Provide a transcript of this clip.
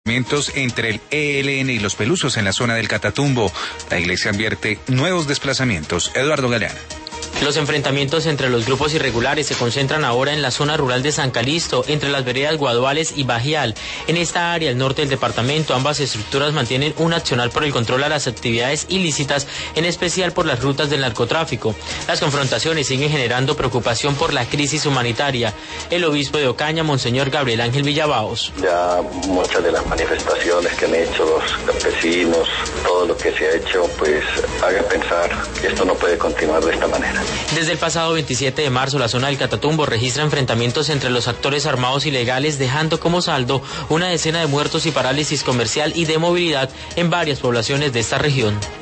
Entre el ELN y los Pelusos en la zona del Catatumbo. La iglesia advierte nuevos desplazamientos. Eduardo Galeana. Los enfrentamientos entre los grupos irregulares se concentran ahora en la zona rural de San Calixto, entre las veredas Guaduales y Bajial. En esta área, al norte del departamento, ambas estructuras mantienen un accionar por el control a las actividades ilícitas, en especial por las rutas del narcotráfico. Las confrontaciones siguen generando preocupación por la crisis humanitaria. El obispo de Ocaña, Monseñor Gabriel Ángel Villabaos. Ya muchas de las manifestaciones que han hecho los campesinos, todo lo que se ha hecho, pues haga pensar que esto no puede continuar de esta manera. Desde el pasado 27 de marzo, la zona del Catatumbo registra enfrentamientos entre los actores armados ilegales, dejando como saldo una decena de muertos y parálisis comercial y de movilidad en varias poblaciones de esta región.